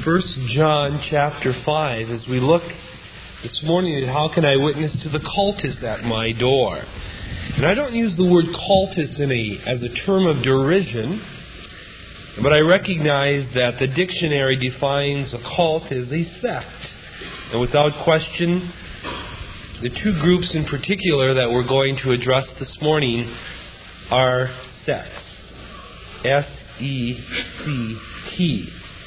1 John chapter 5 as we look this morning at how can I witness to the cultists at my door. And I don't use the word cultist as a term of derision, but I recognize that the dictionary defines a cult as a sect. And without question, the two groups in particular that we're going to address this morning are sects. S-E-C-T.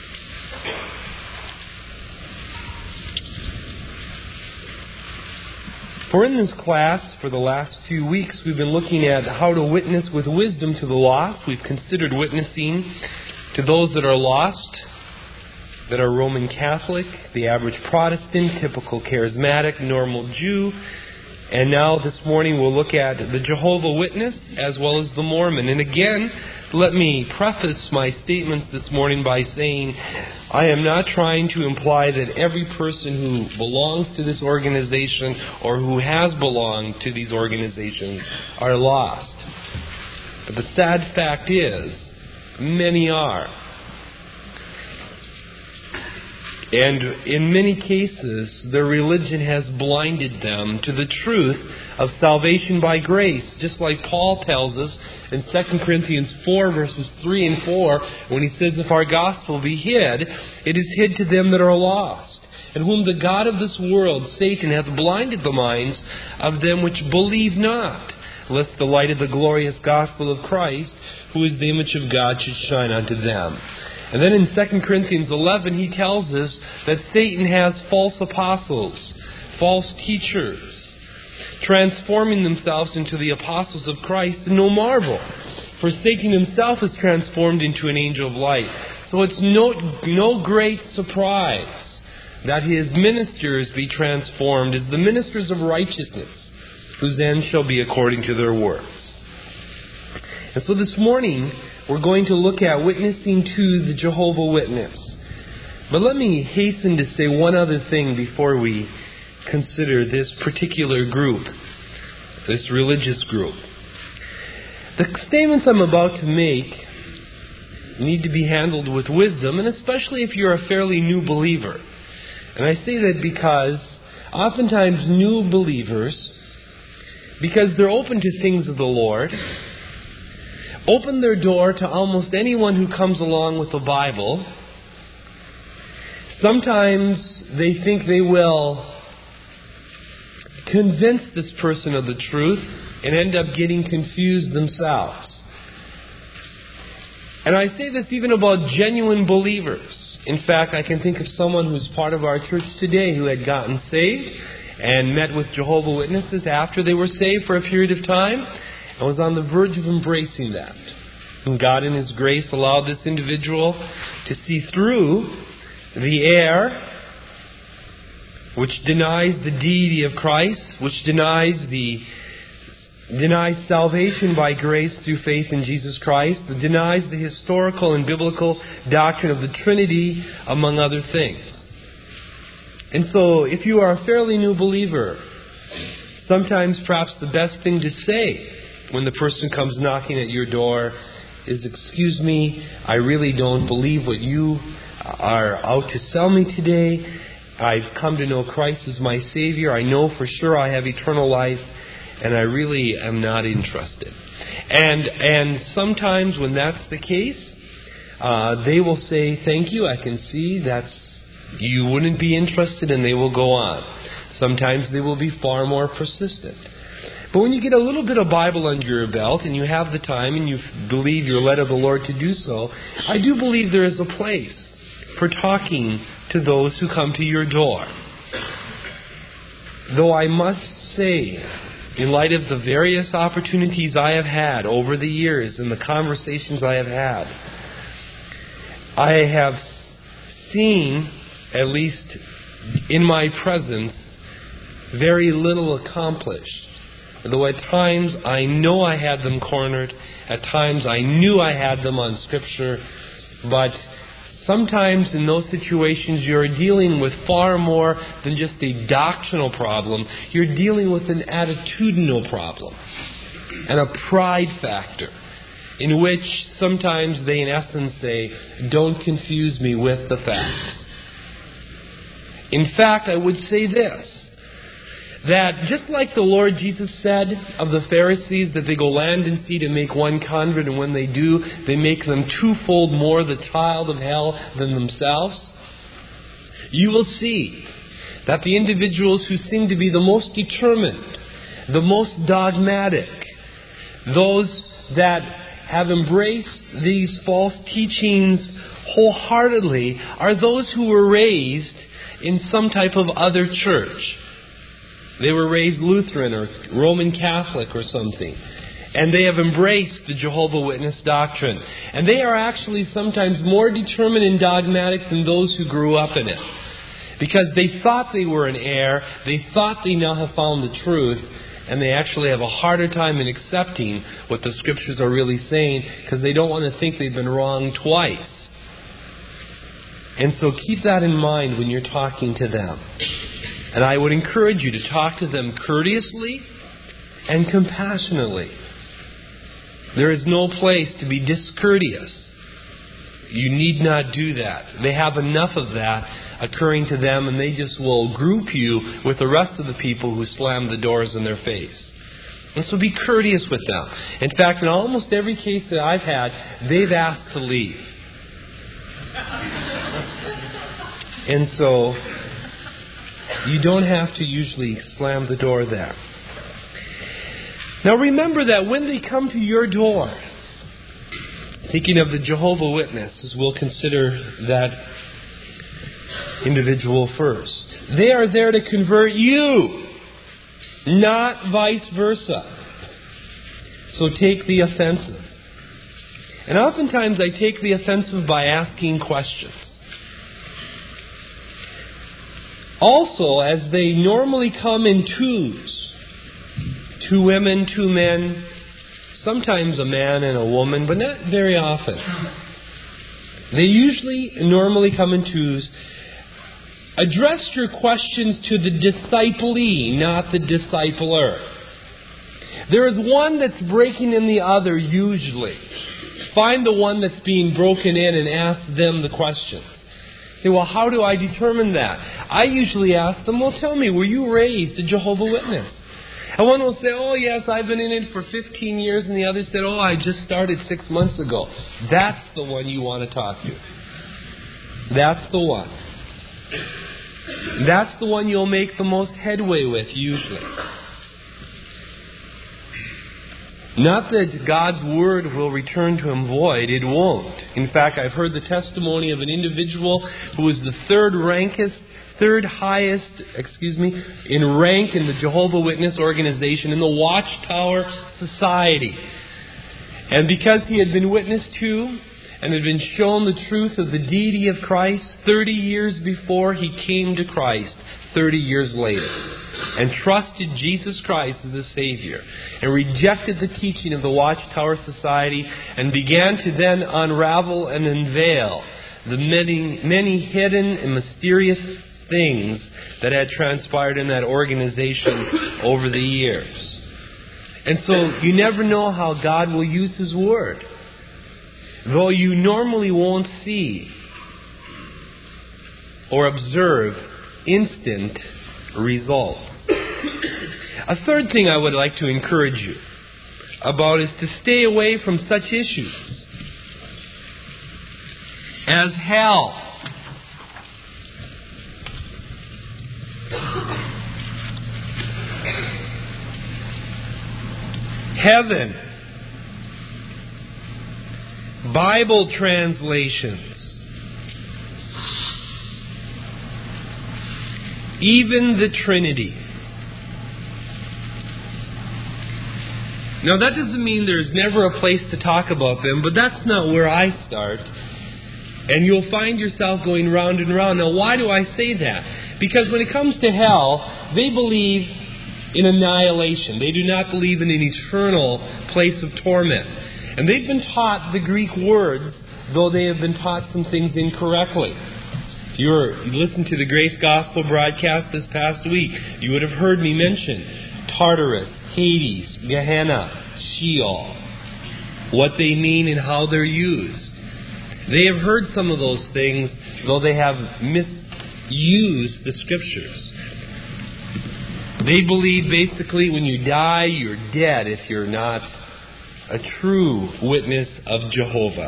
For in this class, for the last few weeks, we've been looking at how to witness with wisdom to the lost. We've considered witnessing to those that are lost, that are Roman Catholic, the average Protestant, typical charismatic, normal Jew. And now this morning we'll look at the Jehovah Witness as well as the Mormon. And again, let me preface my statements this morning by saying I am not trying to imply that every person who belongs to this organization or who has belonged to these organizations are lost. But the sad fact is, many are. And in many cases, their religion has blinded them to the truth of salvation by grace. Just like Paul tells us in 2 Corinthians 4 verses 3 and 4, when he says, if our gospel be hid, it is hid to them that are lost, and whom the God of this world, Satan, hath blinded the minds of them which believe not, lest the light of the glorious gospel of Christ, who is the image of God, should shine unto them. And then in 2 Corinthians 11, he tells us that Satan has false apostles, false teachers, transforming themselves into the apostles of Christ, and no marvel, for Satan himself is transformed into an angel of light. So it's no great surprise that his ministers be transformed as the ministers of righteousness, whose end shall be according to their works. And so this morning, we're going to look at witnessing to the Jehovah Witness. But let me hasten to say one other thing before we consider this particular group, this religious group. The statements I'm about to make need to be handled with wisdom, and especially if you're a fairly new believer. And I say that because oftentimes new believers, because they're open to things of the Lord, open their door to almost anyone who comes along with the Bible. Sometimes they think they will convince this person of the truth and end up getting confused themselves. And I say this even about genuine believers. In fact, I can think of someone who's part of our church today who had gotten saved and met with Jehovah Witnesses after they were saved for a period of time, and was on the verge of embracing that. And God in His grace allowed this individual to see through the error which denies the deity of Christ, which denies salvation by grace through faith in Jesus Christ, that denies the historical and biblical doctrine of the Trinity, among other things. And so, if you are a fairly new believer, sometimes perhaps the best thing to say when the person comes knocking at your door is, excuse me, I really don't believe what you are out to sell me today. I've come to know Christ as my Savior. I know for sure I have eternal life, and I really am not interested. And sometimes when that's the case, they will say, thank you, I can see that you wouldn't be interested, and they will go on. Sometimes they will be far more persistent. But when you get a little bit of Bible under your belt and you have the time and you believe you're led of the Lord to do so, I do believe there is a place for talking to those who come to your door. Though I must say, in light of the various opportunities I have had over the years and the conversations I have had, I have seen, at least in my presence, very little accomplished. Though at times I know I had them cornered, at times I knew I had them on Scripture, but sometimes in those situations you're dealing with far more than just a doctrinal problem. You're dealing with an attitudinal problem and a pride factor in which sometimes they in essence say, don't confuse me with the facts. In fact, I would say this, that just like the Lord Jesus said of the Pharisees that they go land and sea to make one convert, and when they do, they make them twofold more the child of hell than themselves, you will see that the individuals who seem to be the most determined, the most dogmatic, those that have embraced these false teachings wholeheartedly are those who were raised in some type of other church. They were raised Lutheran or Roman Catholic or something. And they have embraced the Jehovah's Witness doctrine. And they are actually sometimes more determined and dogmatic than those who grew up in it. Because they thought they were in error, they thought they now have found the truth, and they actually have a harder time in accepting what the Scriptures are really saying because they don't want to think they've been wrong twice. And so keep that in mind when you're talking to them. And I would encourage you to talk to them courteously and compassionately. There is no place to be discourteous. You need not do that. They have enough of that occurring to them, and they just will group you with the rest of the people who slam the doors in their face. And so be courteous with them. In fact, in almost every case that I've had, they've asked to leave. And so you don't have to usually slam the door there. Now remember that when they come to your door, thinking of the Jehovah's Witnesses, we'll consider that individual first. They are there to convert you, not vice versa. So take the offensive. And oftentimes I take the offensive by asking questions. Also, as they normally come in twos, 2 women, 2 men, sometimes a man and a woman, but not very often. They usually normally come in twos. Address your questions to the disciplee, not the discipler. There is one that's breaking in the other usually. Find the one that's being broken in and ask them the question. Say, well, how do I determine that? I usually ask them, well, tell me, were you raised a Jehovah's Witness? And one will say, oh, yes, I've been in it for 15 years. And the other said, oh, I just started 6 months ago. That's the one you want to talk to. That's the one. That's the one you'll make the most headway with, usually. Not that God's Word will return to Him void. It won't. In fact, I've heard the testimony of an individual who was the third highest in rank in the Jehovah's Witness organization, in the Watchtower Society. And because he had been witnessed to and had been shown the truth of the deity of Christ 30 years before he came to Christ, 30 years later, and trusted Jesus Christ as the Savior, and rejected the teaching of the Watchtower Society, and began to then unravel and unveil the many hidden and mysterious things that had transpired in that organization over the years. And so you never know how God will use His Word, though you normally won't see or observe instant result. A third thing I would like to encourage you about is to stay away from such issues as hell, heaven, Bible translations, even the Trinity. Now that doesn't mean there's never a place to talk about them, but that's not where I start. And you'll find yourself going round and round. Now why do I say that? Because when it comes to hell, they believe in annihilation. They do not believe in an eternal place of torment. And they've been taught the Greek words, though they have been taught some things incorrectly. If you listened to the Grace Gospel broadcast this past week, you would have heard me mention Tartarus, Hades, Gehenna, Sheol, what they mean and how they're used. They have heard some of those things, though they have use the Scriptures. They believe basically when you die, you're dead if you're not a true witness of Jehovah.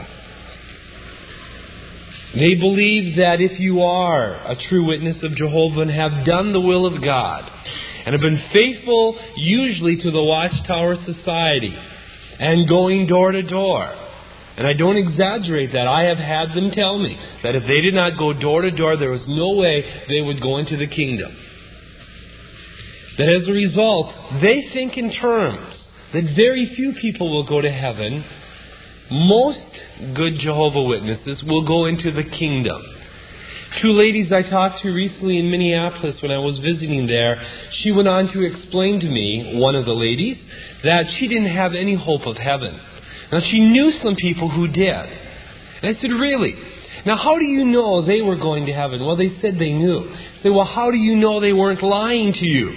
They believe that if you are a true witness of Jehovah and have done the will of God, and have been faithful usually to the Watchtower Society, and going door to door, and I don't exaggerate that, I have had them tell me that if they did not go door to door, there was no way they would go into the kingdom. That as a result, they think in terms that very few people will go to heaven. Most good Jehovah Witnesses will go into the kingdom. Two ladies I talked to recently in Minneapolis when I was visiting there, she went on to explain to me, one of the ladies, that she didn't have any hope of heaven. Now she knew some people who did. And I said, really? Now how do you know they were going to heaven? Well, they said they knew. I said, well, how do you know they weren't lying to you?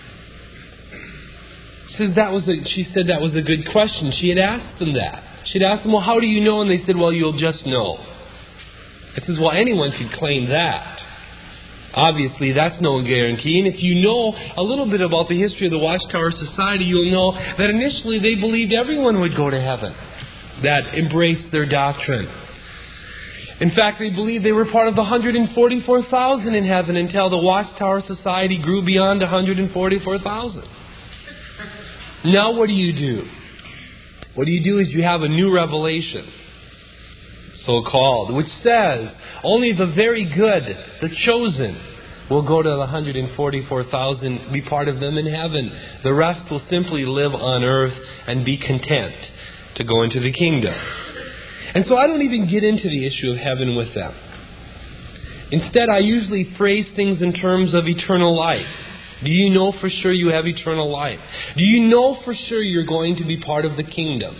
She said that was a good question. She had asked them that. She'd asked them, well, how do you know? And they said, well, you'll just know. I says, well, anyone could claim that. Obviously, that's no guarantee. And if you know a little bit about the history of the Watchtower Society, you'll know that initially they believed everyone would go to heaven that embraced their doctrine. In fact, they believed they were part of the 144,000 in heaven until the Watchtower Society grew beyond 144,000. Now what do? What you do is you have a new revelation, so-called, which says only the very good, the chosen, will go to the 144,000, be part of them in heaven. The rest will simply live on earth and be content to go into the kingdom. And so I don't even get into the issue of heaven with them. Instead, I usually phrase things in terms of eternal life. Do you know for sure you have eternal life? Do you know for sure you're going to be part of the kingdom?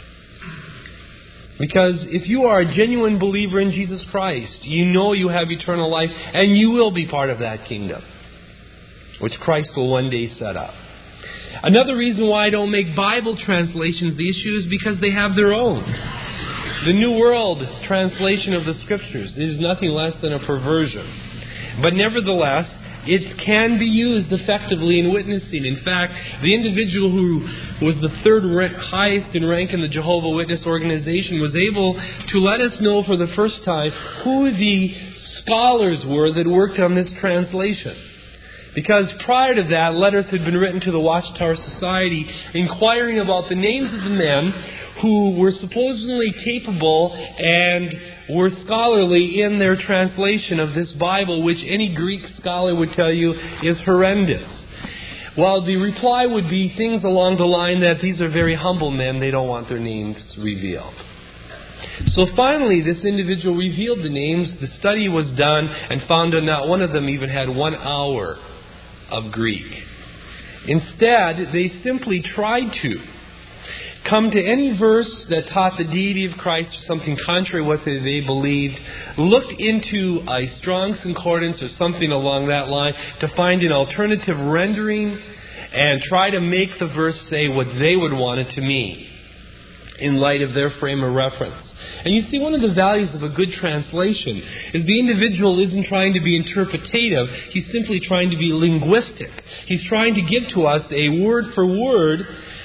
Because if you are a genuine believer in Jesus Christ, you know you have eternal life and you will be part of that kingdom, which Christ will one day set up. Another reason why I don't make Bible translations the issue is because they have their own. The New World translation of the Scriptures is nothing less than a perversion. But nevertheless, it can be used effectively in witnessing. In fact, the individual who was the third highest in rank in the Jehovah Witness organization was able to let us know for the first time who the scholars were that worked on this translation. Because prior to that, letters had been written to the Watchtower Society inquiring about the names of the men who were supposedly capable and were scholarly in their translation of this Bible, which any Greek scholar would tell you is horrendous. Well, the reply would be things along the line that these are very humble men, they don't want their names revealed. So finally, this individual revealed the names, the study was done, and found that not one of them even had 1 hour of Greek. Instead, they simply tried to come to any verse that taught the deity of Christ or something contrary to what they believed, looked into a Strong's Concordance or something along that line to find an alternative rendering and try to make the verse say what they would want it to mean in light of their frame of reference. And you see, one of the values of a good translation is the individual isn't trying to be interpretative, he's simply trying to be linguistic. He's trying to give to us a word-for-word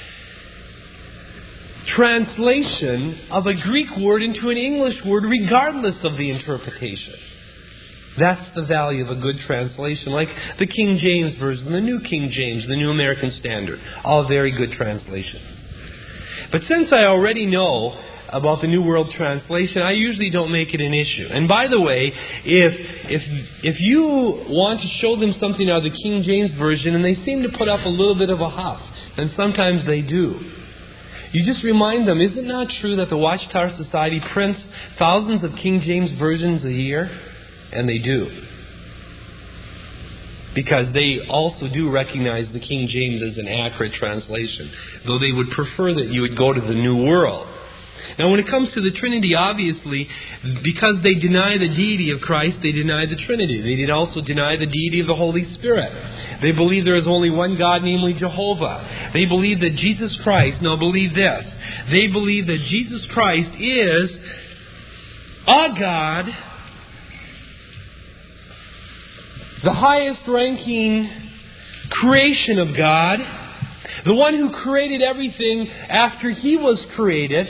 translation of a Greek word into an English word regardless of the interpretation. That's the value of a good translation, like the King James Version, the New King James, the New American Standard, all very good translations. But since I already know about the New World Translation, I usually don't make it an issue. And by the way, if you want to show them something out of the King James Version and they seem to put up a little bit of a huff, and sometimes they do, you just remind them, is it not true that the Watchtower Society prints thousands of King James versions a year? And they do. Because they also do recognize the King James as an accurate translation, though they would prefer that you would go to the New World. Now when it comes to the Trinity, obviously, because they deny the deity of Christ, they deny the Trinity. They did also deny the deity of the Holy Spirit. They believe there is only one God, namely Jehovah. They believe that Jesus Christ, now believe this, they believe that Jesus Christ is a God the highest ranking creation of God, the one who created everything after He was created,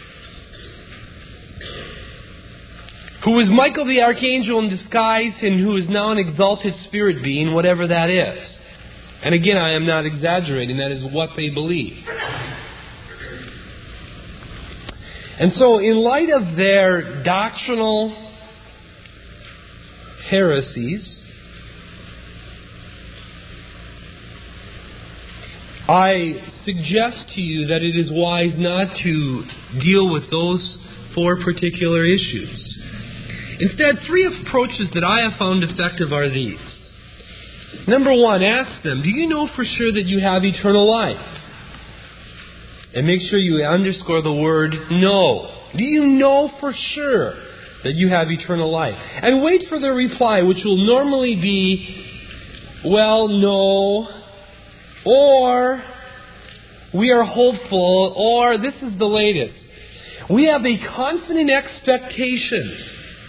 who was Michael the Archangel in disguise and who is now an exalted spirit being, whatever that is. And again, I am not exaggerating, that is what they believe. And so, in light of their doctrinal heresies, I suggest to you that it is wise not to deal with those four particular issues. Instead, three approaches that I have found effective are these. Number one, ask them, do you know for sure that you have eternal life? And make sure you underscore the word no. Do you know for sure that you have eternal life? And wait for their reply, which will normally be, well, no, or we are hopeful, or this is the latest. We have a confident expectation.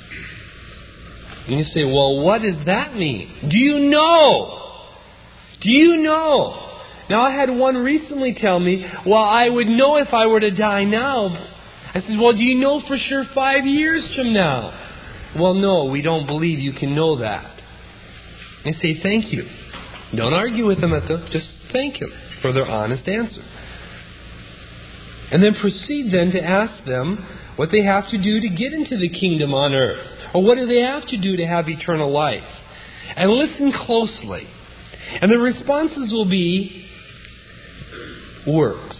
And you say, well, what does that mean? Do you know? Do you know? Now, I had one recently tell me, well, I would know if I were to die now. I said, well, do you know for sure 5 years from now? Well, no, we don't believe you can know that. And say, thank you. Don't argue with them just thank them for their honest answer. And then proceed then to ask them what they have to do to get into the kingdom on earth. Or what do they have to do to have eternal life? And listen closely. And the responses will be works.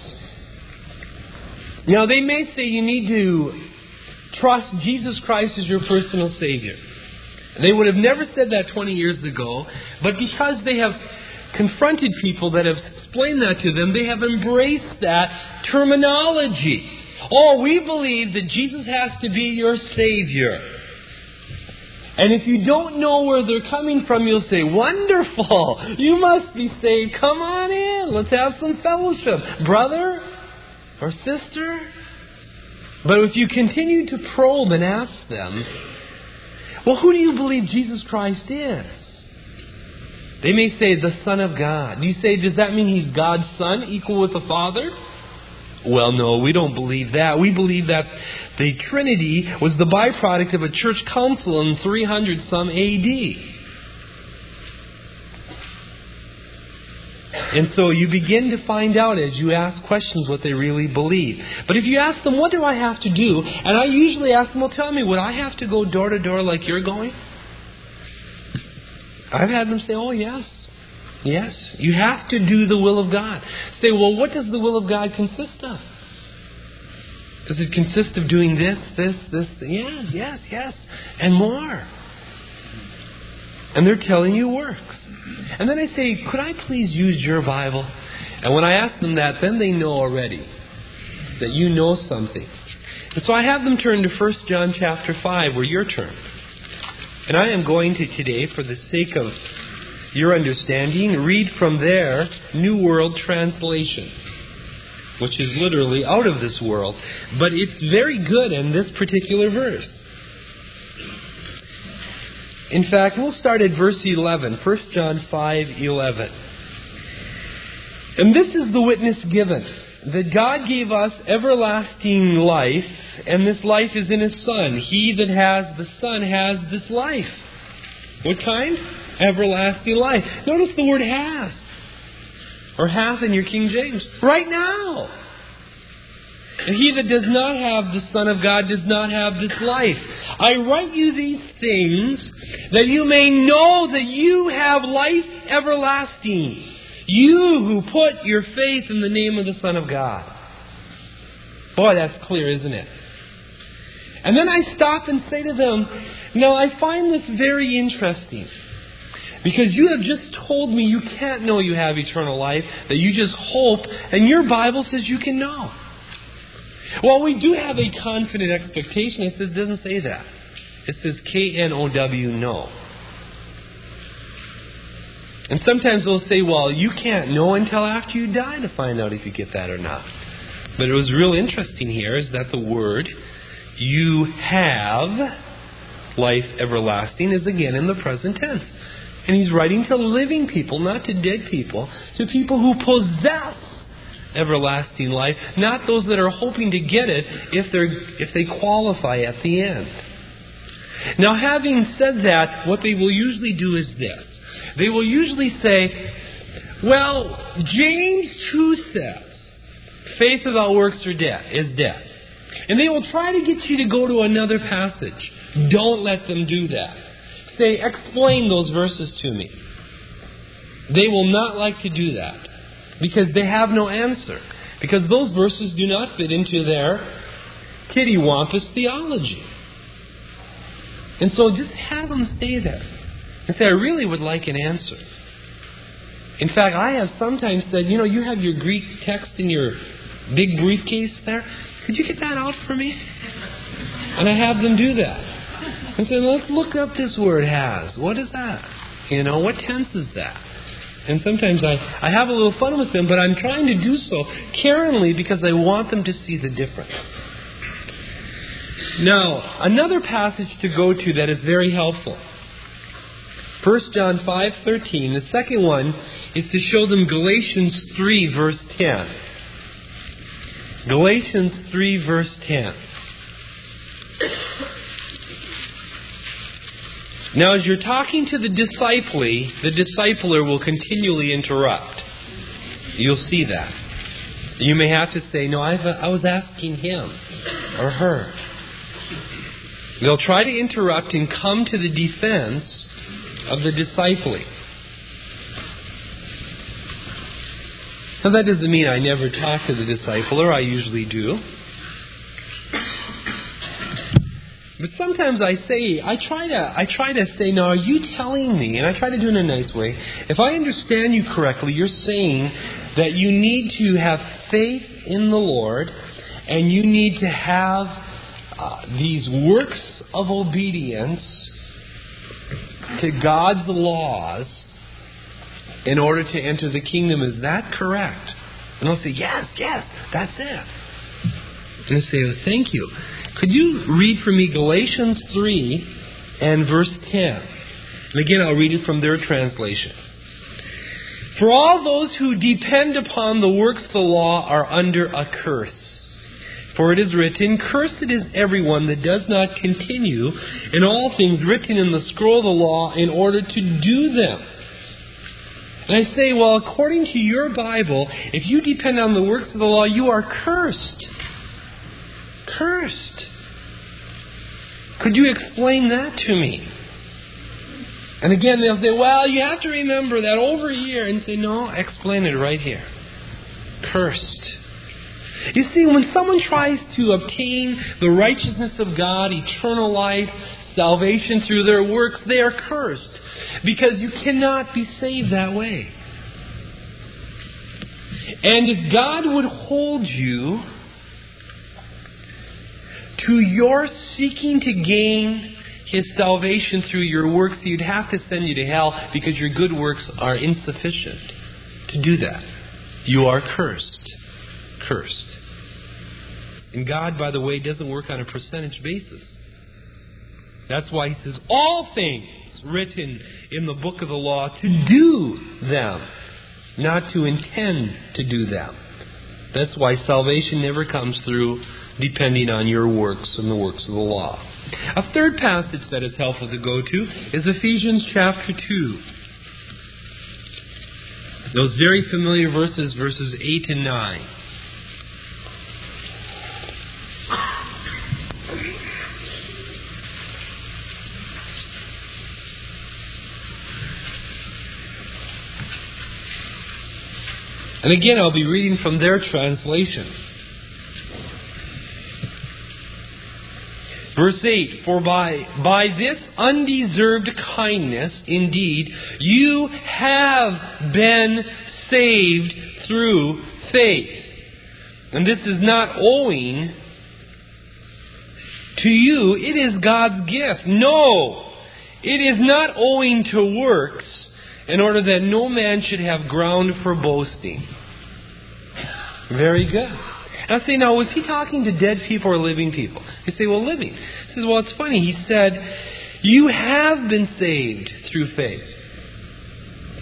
Now, they may say you need to trust Jesus Christ as your personal Savior. They would have never said that 20 years ago, but because they have confronted people that have explained that to them, they have embraced that terminology. Oh, we believe that Jesus has to be your Savior. And if you don't know where they're coming from, you'll say, wonderful, you must be saved. Come on in, let's have some fellowship. Brother or sister? But if you continue to probe and ask them, well, who do you believe Jesus Christ is? They may say, the Son of God. Do you say, does that mean He's God's Son, equal with the Father? Well, no, we don't believe that. We believe that the Trinity was the byproduct of a church council in 300-some A.D. And so you begin to find out as you ask questions what they really believe. But if you ask them, what do I have to do? And I usually ask them, well, tell me, would I have to go door to door like you're going? I've had them say, oh, yes. Yes, you have to do the will of God. Say, well, what does the will of God consist of? Does it consist of doing this? Yes, and more. And they're telling you works. And then I say, could I please use your Bible? And when I ask them that, then they know already that you know something. And so I have them turn to 1 John chapter 5, where you're turned. And I am going to today, for the sake of your understanding, read from their New World Translation, which is literally out of this world. But it's very good in this particular verse. In fact, we'll start at verse 11, 1 John 5:11. And this is the witness given, that God gave us everlasting life, and this life is in His Son. He that has the Son has this life. What kind? Everlasting life. Notice the word has. Or hath in your King James. Right now. And he that does not have the Son of God does not have this life. I write you these things that you may know that you have life everlasting. You who put your faith in the name of the Son of God. Boy, that's clear, isn't it? And then I stop and say to them, now I find this very interesting. Because you have just told me you can't know you have eternal life, that you just hope, and your Bible says you can know. Well, we do have a confident expectation. It doesn't say that. It says K-N-O-W, know. And sometimes they'll say, well, you can't know until after you die to find out if you get that or not. But it was real interesting here is that the word, you have life everlasting, is again in the present tense. And he's writing to living people, not to dead people, to people who possess everlasting life, not those that are hoping to get it if they qualify at the end. Now, having said that, what they will usually do is this. They will usually say, well, James 2 says, faith without works is dead. And they will try to get you to go to another passage. Don't let them do that. Say, explain those verses to me. They will not like to do that because they have no answer. Because those verses do not fit into their kittywampus theology. And so just have them stay there. And say, I really would like an answer. In fact, I have sometimes said, you have your Greek text in your big briefcase there. Could you get that out for me? And I have them do that. And say, let's look up this word has. What is that? What tense is that? And sometimes I have a little fun with them, but I'm trying to do so caringly because I want them to see the difference. Now, another passage to go to that is very helpful. 1 John 5:13. The second one is to show them Galatians 3, verse 10. Galatians 3, verse 10. Now, as you're talking to the disciplee, the discipler will continually interrupt. You'll see that. You may have to say, no, I was asking him or her. They'll try to interrupt and come to the defense of the disciplee. Now, that doesn't mean I never talk to the discipler. I usually do. But sometimes I try to say, now, are you telling me, and I try to do it in a nice way, if I understand you correctly, you're saying that you need to have faith in the Lord, and you need to have these works of obedience to God's laws in order to enter the kingdom. Is that correct? And I'll say, yes, that's it. And I'll say, oh, thank you. Could you read for me Galatians 3 and verse 10? And again, I'll read it from their translation. For all those who depend upon the works of the law are under a curse. For it is written, cursed is everyone that does not continue in all things written in the scroll of the law in order to do them. And I say, well, according to your Bible, if you depend on the works of the law, you are cursed. Cursed. Could you explain that to me? And again, they'll say, well, you have to remember that over here. And say, no, explain it right here. Cursed. You see, when someone tries to obtain the righteousness of God, eternal life, salvation through their works, they are cursed. Because you cannot be saved that way. And if God would hold you to your seeking to gain His salvation through your works, He'd have to send you to hell because your good works are insufficient to do that. You are cursed. Cursed. And God, by the way, doesn't work on a percentage basis. That's why He says, all things written in the book of the law, to do them, not to intend to do them. That's why salvation never comes through depending on your works and the works of the law. A third passage that is helpful to go to is Ephesians chapter 2. Those very familiar verses 8 and 9. And again, I'll be reading from their translation. Verse 8, for by this undeserved kindness, indeed, you have been saved through faith. And this is not owing to you, it is God's gift. No, it is not owing to works, in order that no man should have ground for boasting. Very good. Now say, now was he talking to dead people or living people? You say, well, living. He says, well, it's funny. He said, you have been saved through faith.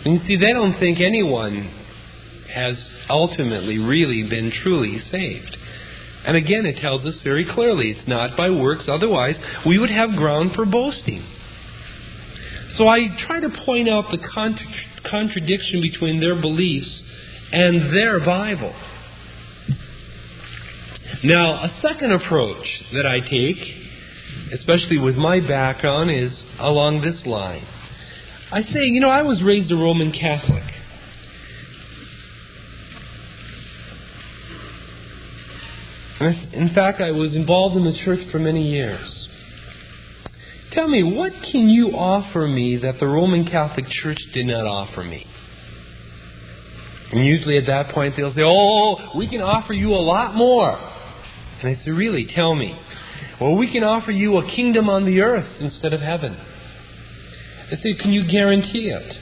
And you see, they don't think anyone has ultimately really been truly saved. And again, it tells us very clearly, it's not by works, otherwise we would have ground for boasting. So I try to point out the contradiction between their beliefs and their Bible. Now, a second approach that I take, especially with my background, is along this line. I say, I was raised a Roman Catholic. In fact, I was involved in the church for many years. Tell me, what can you offer me that the Roman Catholic Church did not offer me? And usually at that point they'll say, we can offer you a lot more. And I say, really, tell me. Well, we can offer you a kingdom on the earth instead of heaven. I say, can you guarantee it?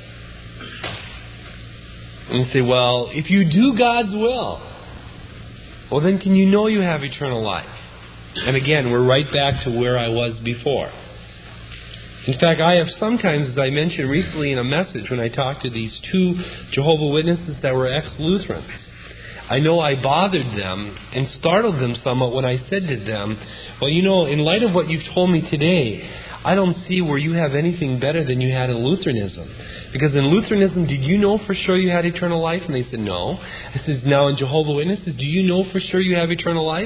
And they say, well, if you do God's will, well, then can you know you have eternal life? And again, we're right back to where I was before. In fact, I have sometimes, as I mentioned recently in a message when I talked to these two Jehovah's Witnesses that were ex-Lutherans, I know I bothered them and startled them somewhat when I said to them, well, in light of what you've told me today, I don't see where you have anything better than you had in Lutheranism. Because in Lutheranism, did you know for sure you had eternal life? And they said, no. I said, now in Jehovah's Witnesses, do you know for sure you have eternal life?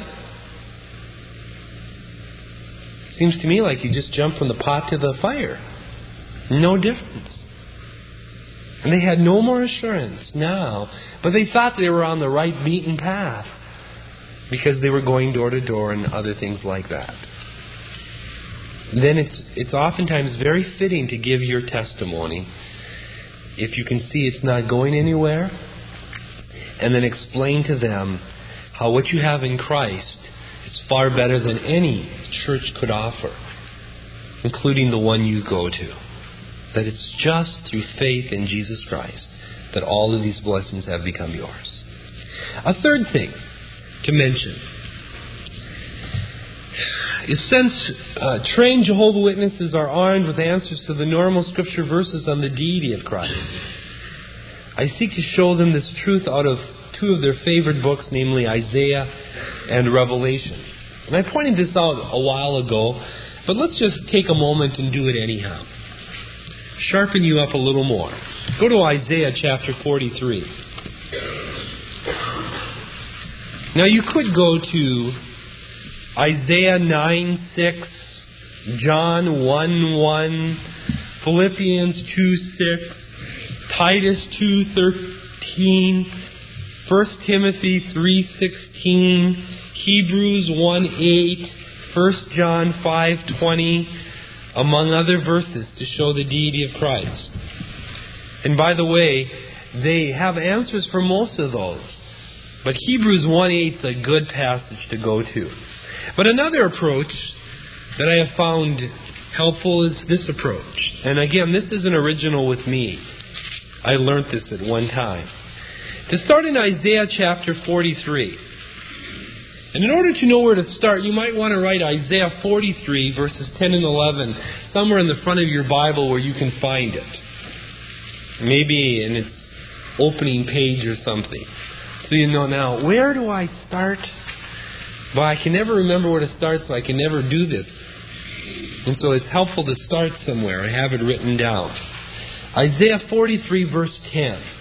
Seems to me like you just jumped from the pot to the fire. No difference. And they had no more assurance now. But they thought they were on the right beaten path because they were going door to door and other things like that. Then it's oftentimes very fitting to give your testimony if you can see it's not going anywhere, and then explain to them how what you have in Christ is far better than any church could offer, including the one you go to. That it's just through faith in Jesus Christ that all of these blessings have become yours. A third thing to mention is since trained Jehovah's Witnesses are armed with answers to the normal Scripture verses on the deity of Christ, I seek to show them this truth out of two of their favorite books, namely Isaiah and Revelation. And I pointed this out a while ago, but let's just take a moment and do it anyhow. Sharpen you up a little more. Go to Isaiah chapter 43. Now you could go to Isaiah 9:6, John 1:1, Philippians 2:6, Titus 2:13, 1 Timothy 3:16, Hebrews 1:8, 1 John 5:20, among other verses to show the deity of Christ. And by the way, they have answers for most of those. But Hebrews 1:8 is a good passage to go to. But another approach that I have found helpful is this approach. And again, this isn't original with me. I learned this at one time. To start in Isaiah chapter 43. And in order to know where to start, you might want to write Isaiah 43 verses 10 and 11 somewhere in the front of your Bible where you can find it. Maybe in its opening page or something. So you know now, where do I start? Well, I can never remember where to start, so I can never do this. And so it's helpful to start somewhere. I have it written down. Isaiah 43 verse 10.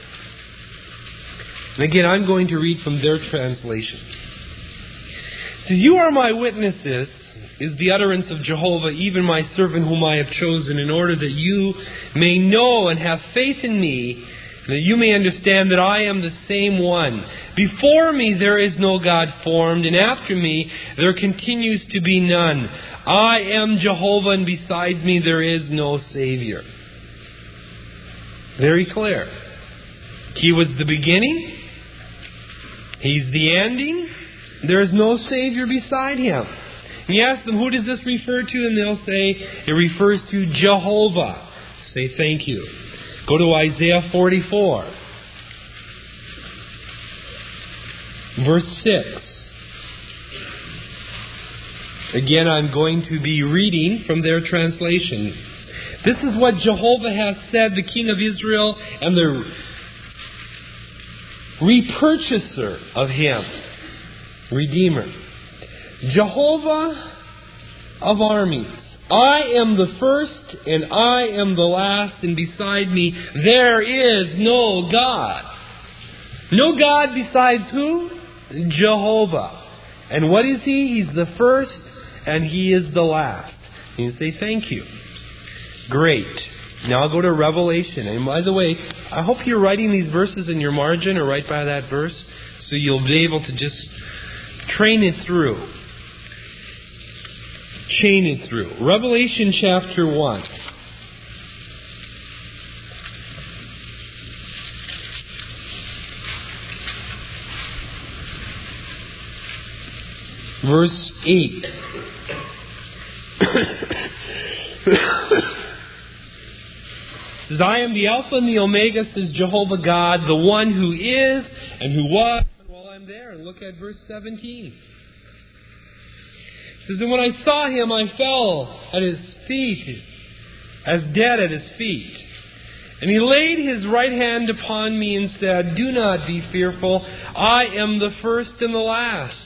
And again, I'm going to read from their translation. It says, "You are my witnesses, is the utterance of Jehovah, even my servant whom I have chosen, in order that you may know and have faith in me, that you may understand that I am the same one. Before me there is no God formed, and after me there continues to be none. I am Jehovah, and besides me there is no Savior." Very clear. He was the beginning. He's the ending. There is no Savior beside Him. And you ask them, who does this refer to? And they'll say, it refers to Jehovah. Say thank you. Go to Isaiah 44. Verse 6. Again, I'm going to be reading from their translation. This is what Jehovah has said, the King of Israel and the repurchaser of Him, Redeemer. Jehovah of armies, I am the first and I am the last, and beside me there is no God. No God besides who? Jehovah. And what is He? He's the first and He is the last. And you say, thank you. Great. Now I'll go to Revelation. And by the way, I hope you're writing these verses in your margin or right by that verse, so you'll be able to just train it through. Chain it through. Revelation chapter 1. Verse 8. Says, I am the Alpha and the Omega, says Jehovah God, the one who is and who was. And while I'm there, look at verse 17. It says, and when I saw Him, I fell at His feet, as dead at His feet. And He laid His right hand upon me and said, do not be fearful. I am the first and the last.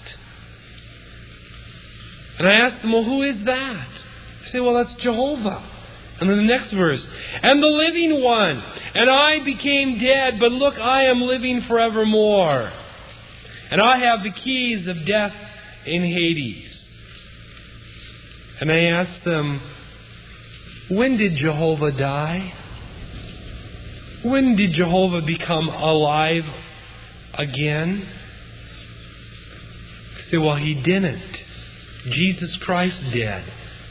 And I asked Him, well, who is that? I say, well, that's Jehovah. And then the next verse, and the living one. And I became dead, but look, I am living forevermore. And I have the keys of death in Hades. And I asked them, when did Jehovah die? When did Jehovah become alive again? I say, well, He didn't. Jesus Christ did.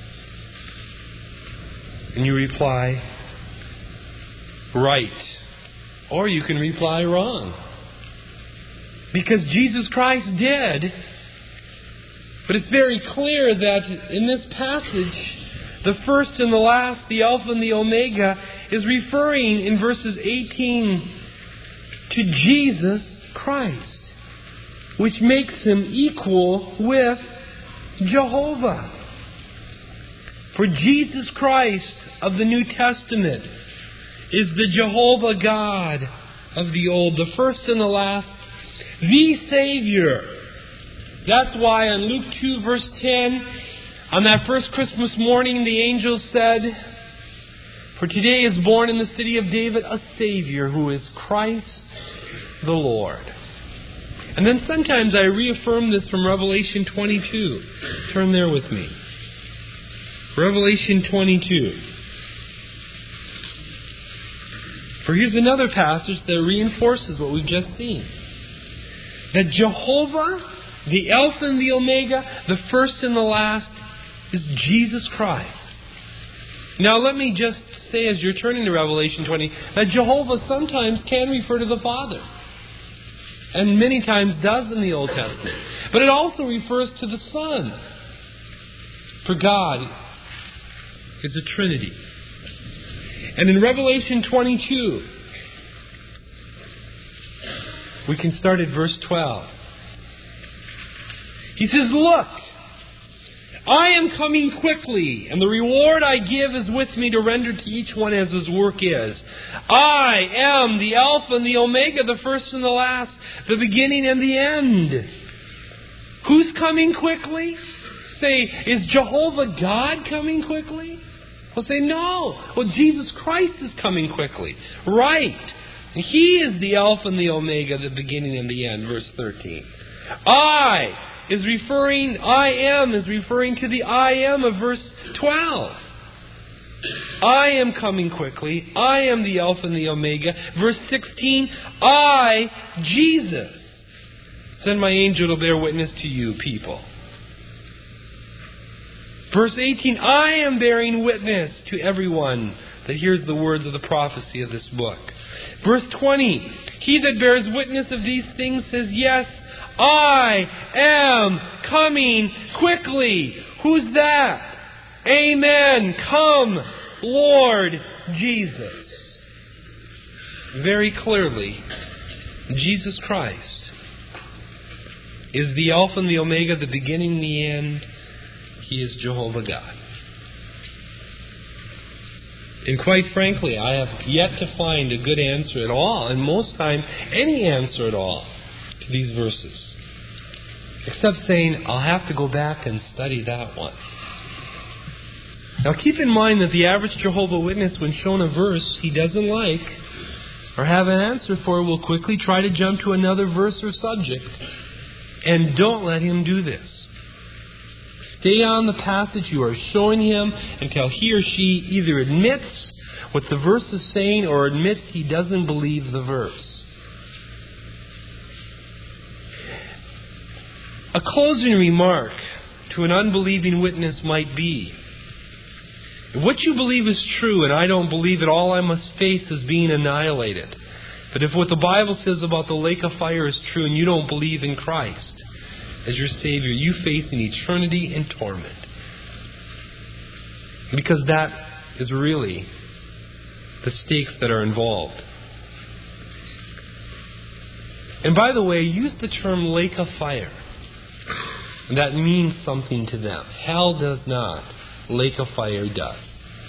And you reply, right. Or you can reply wrong. Because Jesus Christ did. But it's very clear that in this passage, the first and the last, the Alpha and the Omega, is referring in verses 18 to Jesus Christ, which makes Him equal with Jehovah. For Jesus Christ of the New Testament is the Jehovah God of the Old, the first and the last, the Savior. That's why on Luke 2 verse 10, on that first Christmas morning, the angels said, for today is born in the city of David a Savior who is Christ the Lord. And then sometimes I reaffirm this from Revelation 22. Turn there with me. Revelation 22. For here's another passage that reinforces what we've just seen. That Jehovah, the Alpha and the Omega, the first and the last, is Jesus Christ. Now let me just say, as you're turning to Revelation 20, that Jehovah sometimes can refer to the Father. And many times does in the Old Testament. But it also refers to the Son. For God is a Trinity. And in Revelation 22, we can start at verse 12. He says, look, I am coming quickly, and the reward I give is with me to render to each one as his work is. I am the Alpha and the Omega, the first and the last, the beginning and the end. Who's coming quickly? Say, is Jehovah God coming quickly? We'll say, no. Well, Jesus Christ is coming quickly. Right. He is the Alpha and the Omega, the beginning and the end. Verse 13. I am is referring to the I am of verse 12. I am coming quickly. I am the Alpha and the Omega. Verse 16. I, Jesus, send my angel to bear witness to you, people. Verse 18, I am bearing witness to everyone that hears the words of the prophecy of this book. Verse 20, he that bears witness of these things says, yes, I am coming quickly. Who's that? Amen. Come, Lord Jesus. Very clearly, Jesus Christ is the Alpha and the Omega, the beginning and the end. He is Jehovah God. And quite frankly, I have yet to find a good answer at all, and most time, any answer at all, to these verses. Except saying, I'll have to go back and study that one. Now keep in mind that the average Jehovah's Witness, when shown a verse he doesn't like or have an answer for, will quickly try to jump to another verse or subject. And don't let him do this. Stay on the passage you are showing him until he or she either admits what the verse is saying or admits he doesn't believe the verse. A closing remark to an unbelieving witness might be, if what you believe is true and I don't believe it, all I must face is being annihilated. But if what the Bible says about the lake of fire is true and you don't believe in Christ as your Savior, you face an eternity in torment. Because that is really the stakes that are involved. And by the way, use the term lake of fire. That means something to them. Hell does not. Lake of fire does.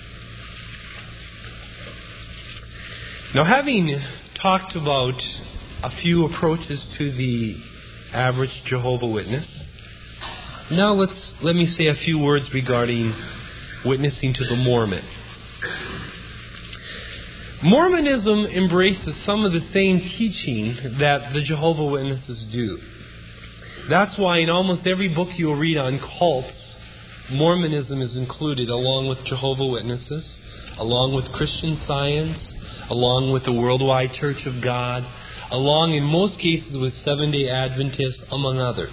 Now, having talked about a few approaches to the average Jehovah's Witness, now let me say a few words regarding witnessing to the Mormon. Mormonism embraces some of the same teaching that the Jehovah's Witnesses do. That's why in almost every book you'll read on cults, Mormonism is included along with Jehovah's Witnesses, along with Christian Science, along with the Worldwide Church of God, along in most cases with Seventh-day Adventists, among others.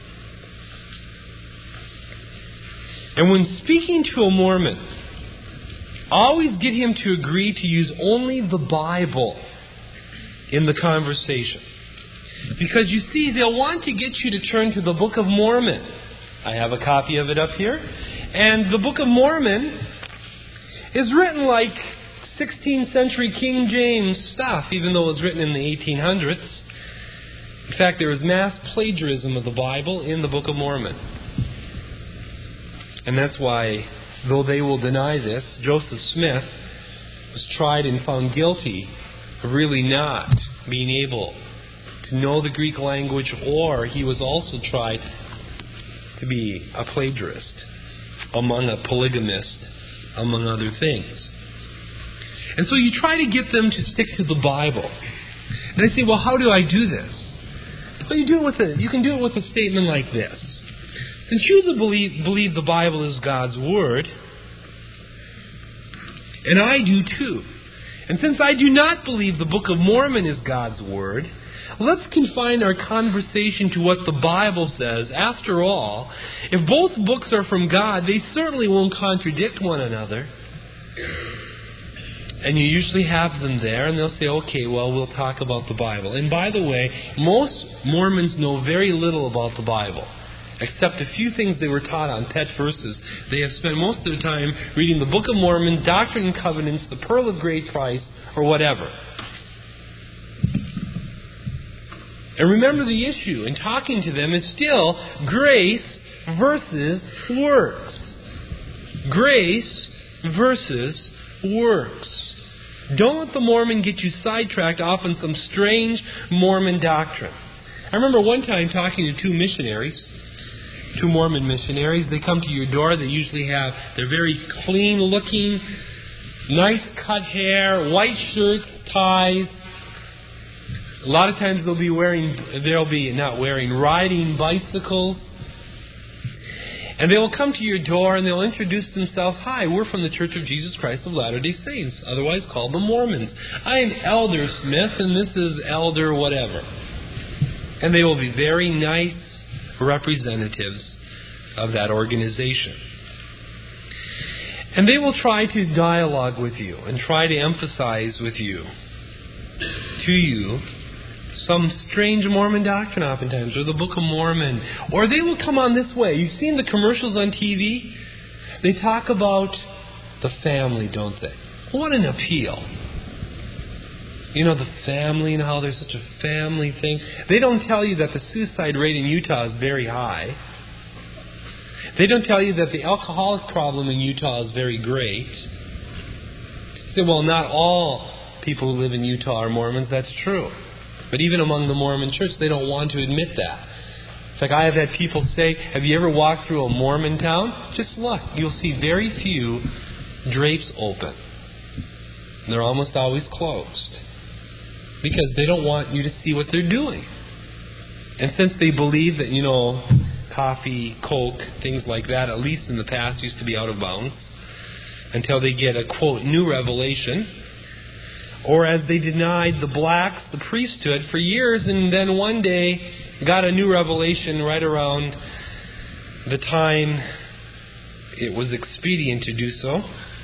And when speaking to a Mormon, always get him to agree to use only the Bible in the conversation. Because you see, they'll want to get you to turn to the Book of Mormon. I have a copy of it up here. And the Book of Mormon is written like 16th century King James stuff, even though it was written in the 1800s. In fact, there was mass plagiarism of the Bible in the Book of Mormon. And that's why, though they will deny this, Joseph Smith was tried and found guilty of really not being able to know the Greek language, or he was also tried to be a plagiarist, among a polygamist, among other things. And so you try to get them to stick to the Bible. And they say, well, how do I do this? Well, you can do it with a statement like this. Since you believe the Bible is God's Word, and I do too, and since I do not believe the Book of Mormon is God's Word, let's confine our conversation to what the Bible says. After all, if both books are from God, they certainly won't contradict one another. And you usually have them there, and they'll say, okay, well, we'll talk about the Bible. And by the way, most Mormons know very little about the Bible, except a few things they were taught on pet verses. They have spent most of their time reading the Book of Mormon, Doctrine and Covenants, the Pearl of Great Price, or whatever. And remember, the issue in talking to them is still grace versus works. Grace versus works. Don't let the Mormon get you sidetracked off on some strange Mormon doctrine. I remember one time talking to two Mormon missionaries. They come to your door. They're very clean looking, nice cut hair, white shirts, ties. A lot of times riding bicycles. And they will come to your door and they'll introduce themselves. Hi, we're from the Church of Jesus Christ of Latter-day Saints, otherwise called the Mormons. I am Elder Smith and this is Elder whatever. And they will be very nice representatives of that organization. And they will try to dialogue with you and try to emphasize to you, some strange Mormon doctrine oftentimes, or the Book of Mormon. Or they will come on this way. You've seen the commercials on TV? They talk about the family, don't they? What an appeal. You know, the family and how there's such a family thing. They don't tell you that the suicide rate in Utah is very high. They don't tell you that the alcoholic problem in Utah is very great. say, well, not all people who live in Utah are Mormons. That's true. But even among the Mormon church, they don't want to admit that. In fact, I have had people say, have you ever walked through a Mormon town? Just look. You'll see very few drapes open. They're almost always closed. Because they don't want you to see what they're doing. And since they believe that, coffee, Coke, things like that, at least in the past, used to be out of bounds, until they get a, quote, new revelation, or as they denied the blacks the priesthood for years, and then one day got a new revelation right around the time it was expedient to do so,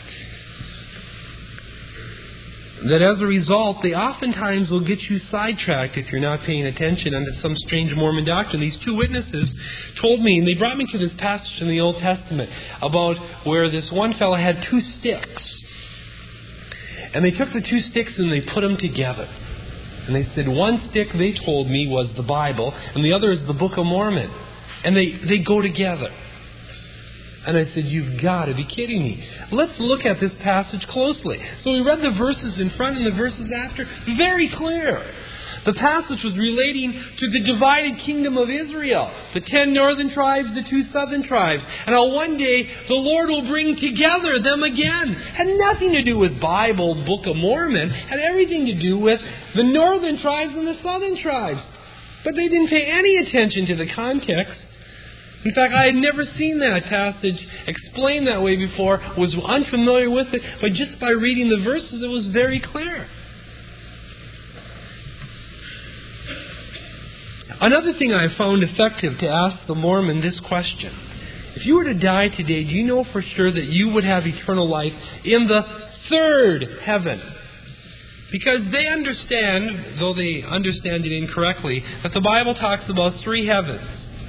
that as a result, they oftentimes will get you sidetracked if you're not paying attention under some strange Mormon doctrine. These two witnesses told me, and they brought me to this passage in the Old Testament about where this one fellow had two sticks. And they took the two sticks and they put them together. And they said one stick, they told me, was the Bible, and the other is the Book of Mormon. And they go together. And I said, you've got to be kidding me. Let's look at this passage closely. So we read the verses in front and the verses after. Very clear. The passage was relating to the divided kingdom of Israel. The 10 northern tribes, the 2 southern tribes. And how one day the Lord will bring together them again. Had nothing to do with Bible, Book of Mormon. Had everything to do with the northern tribes and the southern tribes. But they didn't pay any attention to the context. In fact, I had never seen that passage explained that way before, was unfamiliar with it, but just by reading the verses, it was very clear. Another thing I found effective to ask the Mormon this question. If you were to die today, do you know for sure that you would have eternal life in the third heaven? Because they understand, though they understand it incorrectly, that the Bible talks about 3 heavens.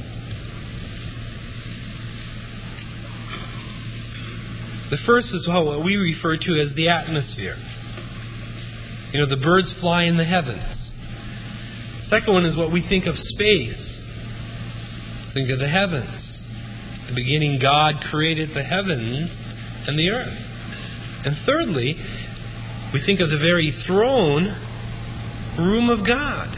The first is what we refer to as the atmosphere. The birds fly in the heavens. The second one is what we think of space. Think of the heavens. At the beginning, God created the heavens and the earth. And thirdly, we think of the very throne room of God.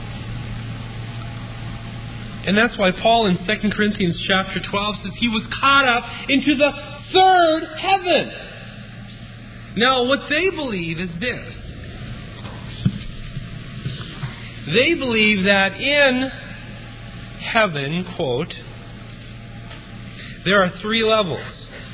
And that's why Paul in 2 Corinthians chapter 12 says he was caught up into the third heaven. Now, what they believe is this. They believe that in heaven, quote, there are 3 levels.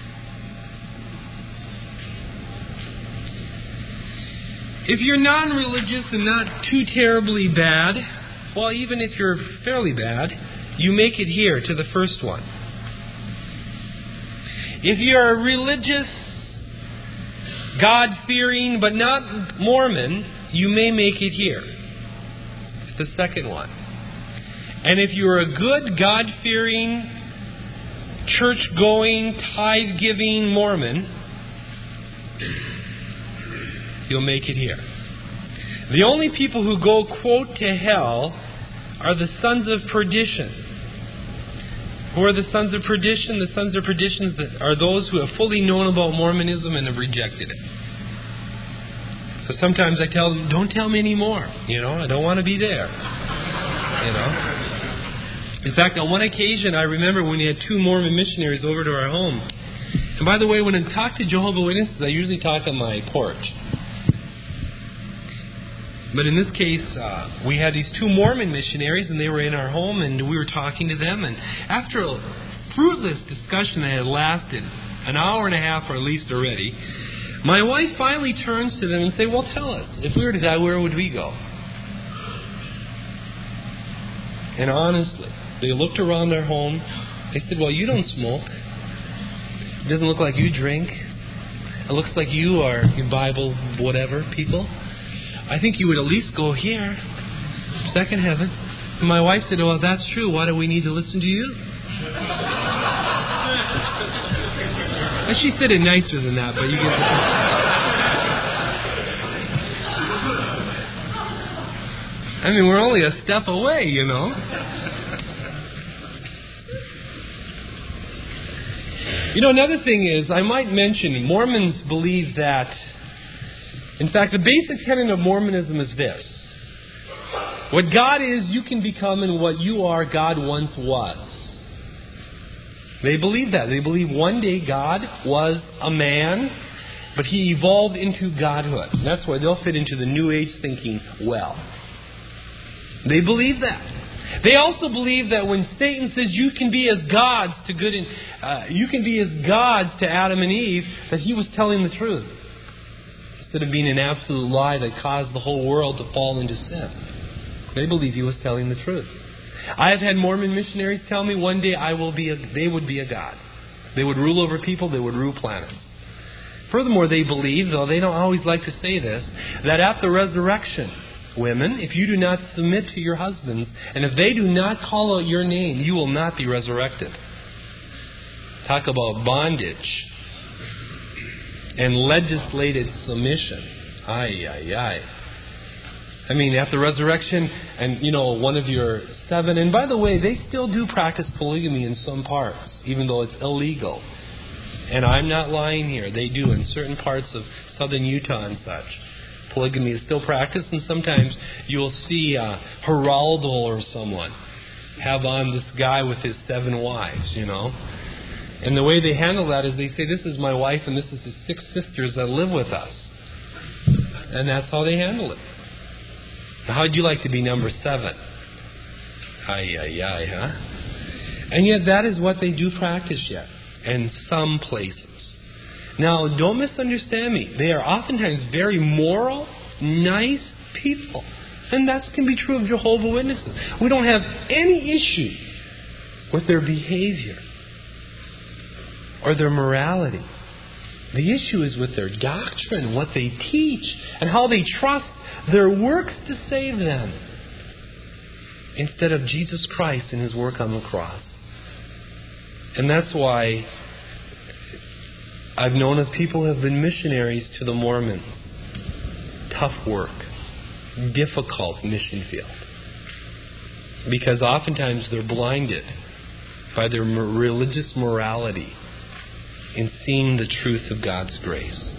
If you're non-religious and not too terribly bad, well, even if you're fairly bad, you make it here to the first one. If you're a religious, God-fearing, but not Mormon, you may make it here. It's the second one. And if you're a good, God-fearing, church-going, tithe-giving Mormon, you'll make it here. The only people who go, quote, to hell are the sons of perdition. Who are the sons of perdition? The sons of perdition are those who have fully known about Mormonism and have rejected it. So sometimes I tell them, don't tell me anymore. I don't want to be there. In fact, on one occasion, I remember when we had 2 Mormon missionaries over to our home. And by the way, when I talk to Jehovah's Witnesses, I usually talk on my porch. But in this case, we had these 2 Mormon missionaries, and they were in our home, and we were talking to them. And after a fruitless discussion that had lasted an hour and a half or at least already, my wife finally turns to them and says, well, tell us, if we were to die, where would we go? And honestly, they looked around their home. They said, well, you don't smoke. It doesn't look like you drink. It looks like you are Bible whatever people. I think you would at least go here, second heaven. And my wife said, well, if that's true, why do we need to listen to you? And she said it nicer than that, but you get the I mean, we're only a step away, Another thing is, I might mention, Mormons believe that In fact, the basic tenet of Mormonism is this. What God is, you can become, and what you are, God once was. They believe that. They believe one day God was a man, but He evolved into godhood. And that's why they'll fit into the New Age thinking well. They believe that. They also believe that when Satan says you can be as gods to good and you can be as gods to Adam and Eve, that he was telling the truth. Instead of being an absolute lie that caused the whole world to fall into sin. They believe he was telling the truth. I have had Mormon missionaries tell me one day they would be a god. They would rule over people, they would rule planets. Furthermore, they believe, though they don't always like to say this, that at the resurrection, women, if you do not submit to your husbands, and if they do not call out your name, you will not be resurrected. Talk about bondage and legislated submission. I mean, at the resurrection, and one of your 7, and by the way, they still do practice polygamy in some parts, even though it's illegal. And I'm not lying here. They do in certain parts of southern Utah and such. Polygamy is still practiced, and sometimes you'll see Geraldo or someone have on this guy with his 7 wives, And the way they handle that is they say, this is my wife and this is his 6 sisters that live with us. And that's how they handle it. Now, how'd you like to be number 7? Huh? And yet that is what they do practice yet in some places. Now, don't misunderstand me. They are oftentimes very moral, nice people. And that can be true of Jehovah's Witnesses. We don't have any issue with their behavior or their morality. The issue is with their doctrine, what they teach, and how they trust their works to save them instead of Jesus Christ and His work on the cross. And that's why I've known of people who have been missionaries to the Mormons. Tough work. Difficult mission field. Because oftentimes they're blinded by their religious morality in seeing the truth of God's grace.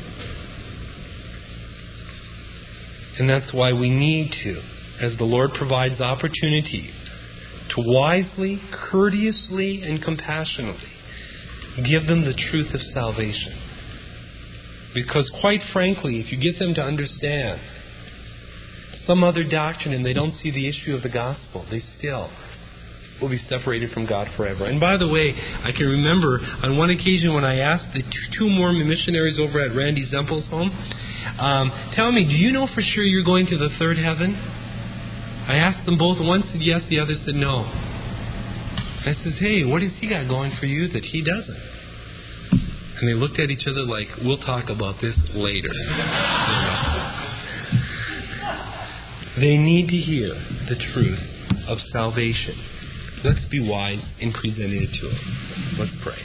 And that's why we need to, as the Lord provides opportunity, to wisely, courteously, and compassionately give them the truth of salvation. Because quite frankly, if you get them to understand some other doctrine and they don't see the issue of the gospel, they still will be separated from God forever. And by the way, I can remember on one occasion when I asked the 2 Mormon missionaries over at Randy Zempel's home, tell me, do you know for sure you're going to the 3rd heaven? I asked them both. One said yes, the other said no. I said, hey, what has he got going for you that he doesn't? And they looked at each other like, we'll talk about this later. They need to hear the truth of salvation. Let's be wise in presenting it to them. Let's pray.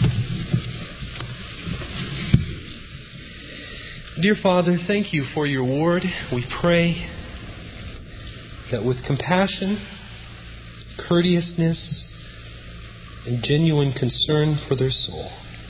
Dear Father, thank you for your word. We pray that with compassion, courteousness, and genuine concern for their soul,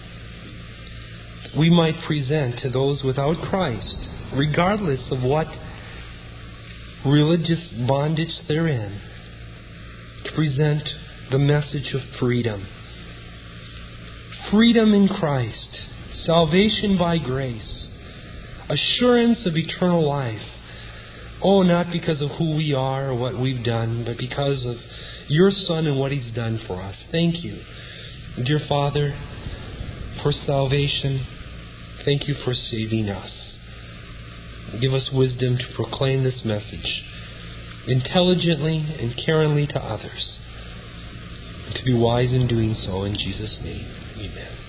we might present to those without Christ, regardless of what religious bondage they're in, to present the message of freedom. Freedom in Christ, salvation by grace, assurance of eternal life. Oh, not because of who we are or what we've done, but because of your Son and what He's done for us. Thank you, dear Father, for salvation. Thank you for saving us. Give us wisdom to proclaim this message intelligently and caringly to others, and to be wise in doing so. In Jesus' name, amen.